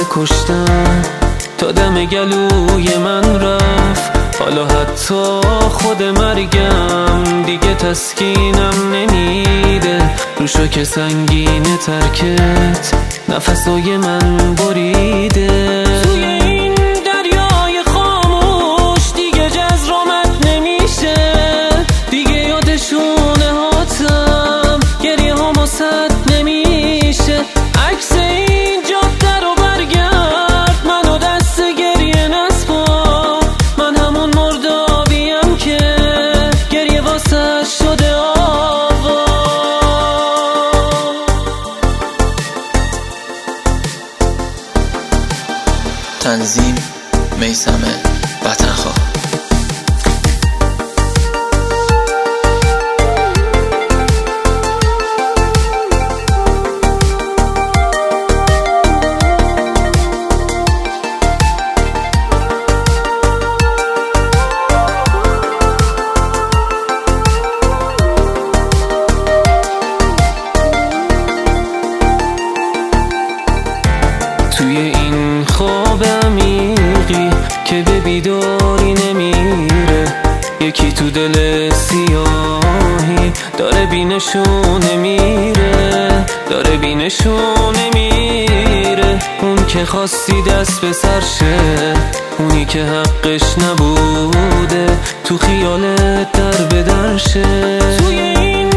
کشتن تا دم گلوی من رفت. حالا حتی خود مرگم دیگه تسکینم نمیده. روشا که سنگین ترکت نفسای من بریده. توی این دریای خاموش دیگه جزرامت نمیشه. دیگه یادشونه هاتم گریه ها مست نمیشه. عکس این جاده رو برگرد منو دست گریه نسپار. من همون مردابیم که گریه واسه شده آوا. تنظیم میثم وطنخواه. توی این خواب عمیقی که به بیداری نمیره، یکی تو دل سیاهی داره بینشونه میره، داره بینشونه میره. اون که خواستی دست به سرشه، اونی که حقش نبوده تو خیالت در بدرشه. توی این